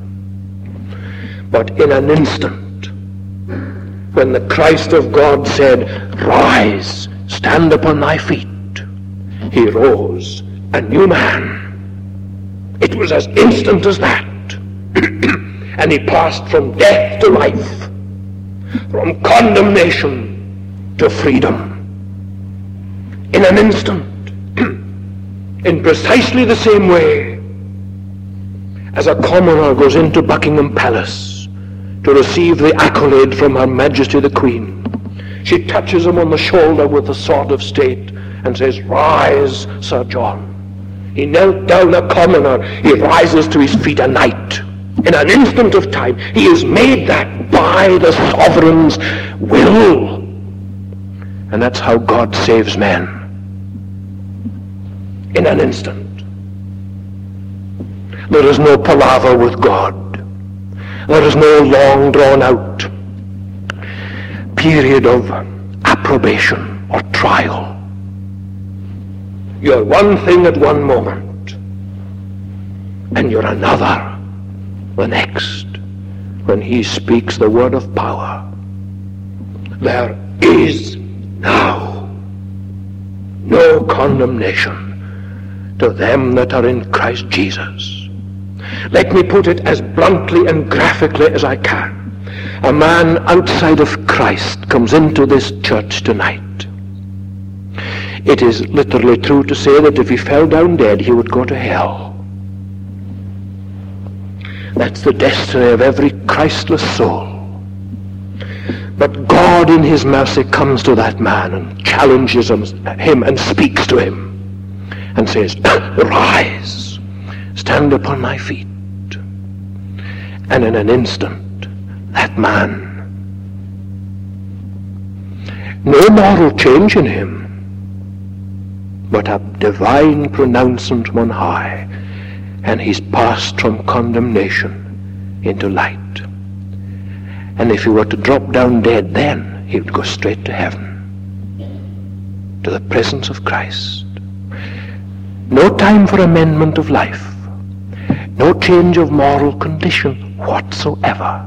But in an instant, when the Christ of God said, Rise, stand upon thy feet, he rose a new man. It was as instant as that. And he passed from death to life, from condemnation to freedom, in an instant, in precisely the same way as a commoner goes into Buckingham Palace to receive the accolade from Her Majesty the Queen. She touches him on the shoulder with the sword of state and says, Rise, Sir John. He knelt down a commoner, he rises to his feet a knight. In an instant of time, he is made that by the sovereign's will. And that's how God saves men. In an instant. There is no palaver with God. There is no long drawn out period of approbation or trial. You're one thing at one moment, and you're another the next, when he speaks the word of power. There is now no condemnation to them that are in Christ Jesus. Let me put it as bluntly and graphically as I can. a man outside of Christ comes into this church tonight, it is literally true to say that if he fell down dead, he would go to hell. That's the destiny of every Christless soul. But God in his mercy comes to that man and challenges him and speaks to him and says, rise, stand upon thy feet. And in an instant, that man, no moral change in him, but a divine pronouncement on high, and he's passed from condemnation into light. And if he were to drop down dead then, he would go straight to heaven, to the presence of Christ. No time for amendment of life, no change of moral condition whatsoever.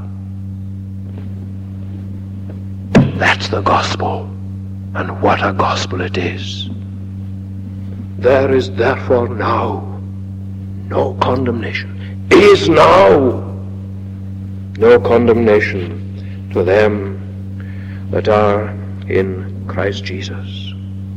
That's the gospel, and what a gospel it is. There is therefore now no condemnation. Is now no condemnation to them that are in Christ Jesus.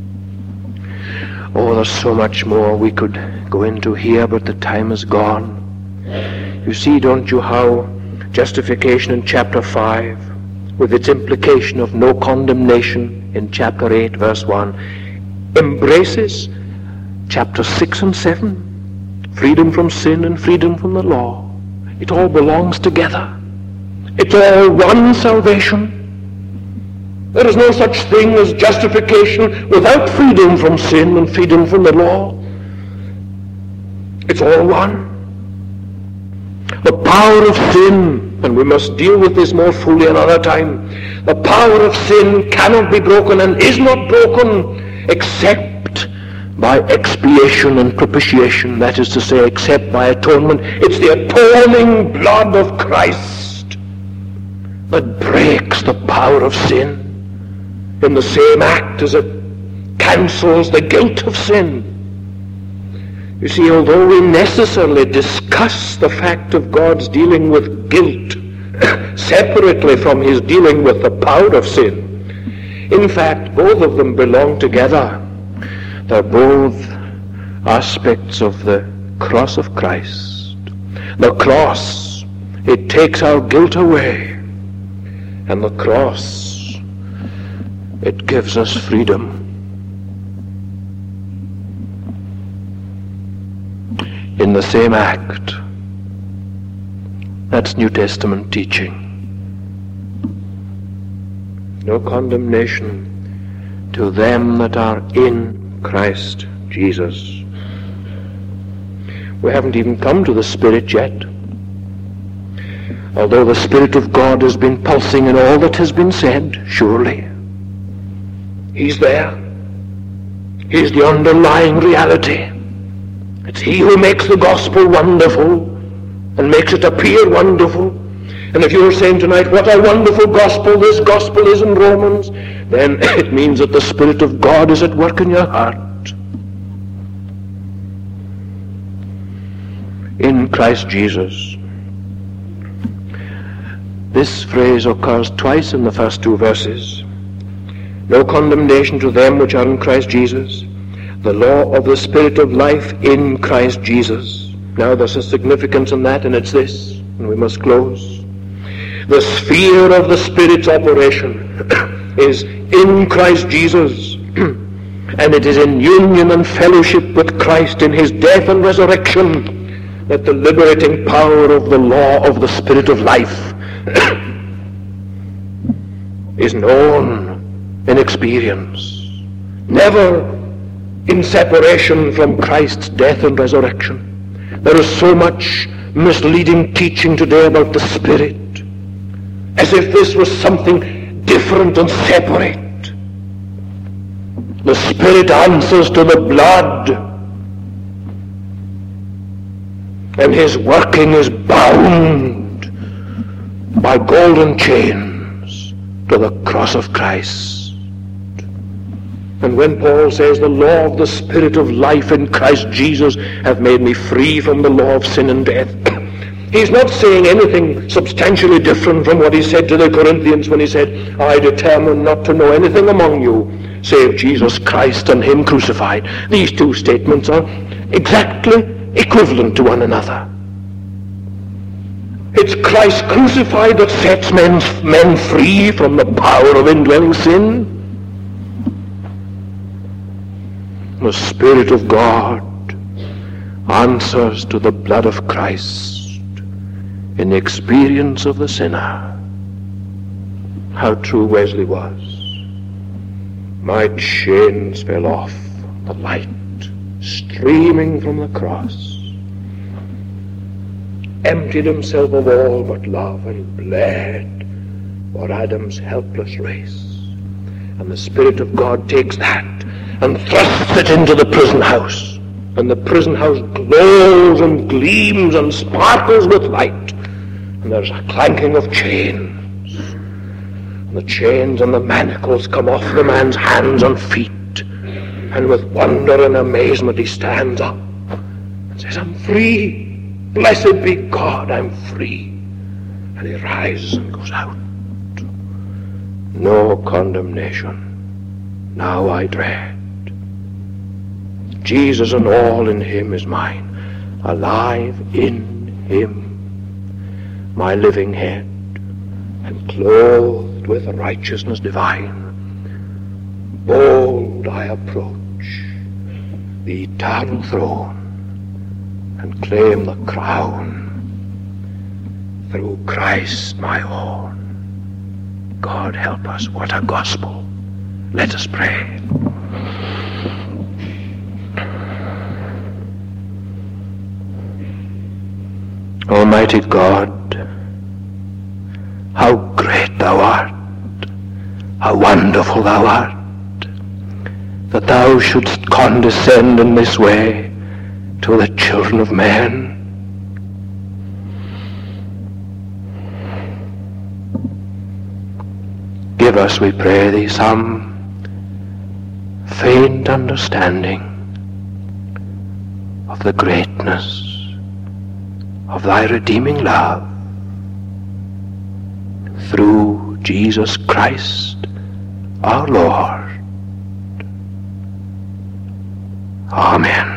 Oh, there's so much more we could go into here, but the time is gone. You see, don't you, how justification in chapter five, with its implication of no condemnation in chapter eight, verse one, embraces chapter six and seven, freedom from sin and freedom from the law. It all belongs together. It's all one salvation. There is no such thing as justification without freedom from sin and freedom from the law. It's all one. The power of sin, and we must deal with this more fully another time, the power of sin cannot be broken and is not broken except by expiation and propitiation, that is to say, except by atonement. It's the atoning blood of Christ that breaks the power of sin in the same act as it cancels the guilt of sin. You see, although we necessarily discuss the fact of God's dealing with guilt separately from his dealing with the power of sin, in fact, both of them belong together. They're both aspects of the cross of Christ. The cross, it takes our guilt away. And the cross, it gives us freedom. In the same act. That's New Testament teaching. No condemnation to them that are in Christ Jesus. We haven't even come to the Spirit yet. Although the Spirit of God has been pulsing in all that has been said, surely he's there. He's the underlying reality. It's he who makes the gospel wonderful and makes it appear wonderful. And if you're saying tonight, what a wonderful gospel this gospel is in Romans, then it means that the Spirit of God is at work in your heart. In Christ Jesus. This phrase occurs twice in the first two verses. No condemnation to them which are in Christ Jesus. The law of the Spirit of life in Christ Jesus. Now there's a significance in that, and it's this, and we must close. The sphere of the Spirit's operation is in Christ Jesus, and it is in union and fellowship with Christ in his death and resurrection that the liberating power of the law of the Spirit of life is known in experience, never in separation from Christ's death and resurrection. There is so much misleading teaching today about the Spirit, as if this was something different and separate. The Spirit answers to the blood, and his working is bound by golden chains to the cross of Christ. And when Paul says the law of the Spirit of life in Christ Jesus hath made me free from the law of sin and death, He's not saying anything substantially different from what he said to the Corinthians when he said, I determine not to know anything among you save Jesus Christ and him crucified. These two statements are exactly equivalent to one another. It's Christ crucified that sets men, men free from the power of indwelling sin. The Spirit of God answers to the blood of Christ in the experience of the sinner. How true Wesley was. My chains fell off, the light streaming from the cross. Emptied himself of all but love and bled for Adam's helpless race. And the Spirit of God takes that and thrusts it into the prison house. And the prison house glows and gleams and sparkles with light. And there's a clanking of chains. And the chains and the manacles come off the man's hands and feet. And with wonder and amazement he stands up and says, I'm free. Blessed be God, I'm free. And he rises and goes out. No condemnation now I dread. Jesus and all in him is mine, alive in him, my living head, and clothed with righteousness divine. Bold I approach the eternal throne and claim the crown through Christ my own. God help us, what a gospel. Let us pray. Almighty God, how great thou art, how wonderful thou art, that thou shouldst condescend in this way to the children of men. Give us, we pray thee, some faint understanding of the greatness of thy redeeming love through Jesus Christ our Lord. Amen.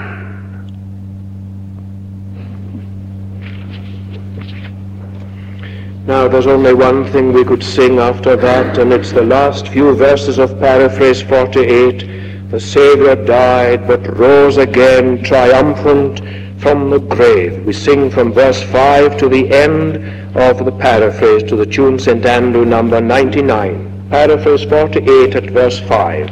Now there's only one thing we could sing after that, and it's the last few verses of paraphrase forty-eight. The Savior died but rose again triumphant from the grave. We sing from verse five to the end of the paraphrase to the tune Saint Andrew number ninety-nine. Paraphrase forty-eight at verse five.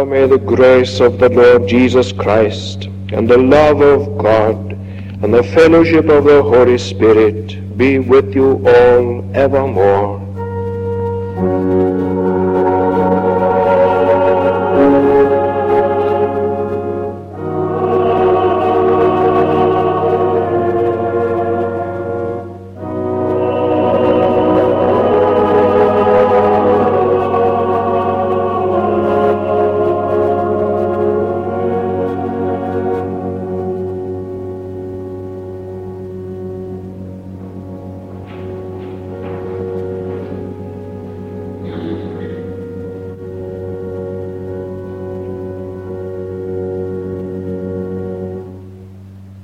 may the grace of the Lord Jesus Christ, and the love of God, and the fellowship of the Holy Spirit be with you all evermore.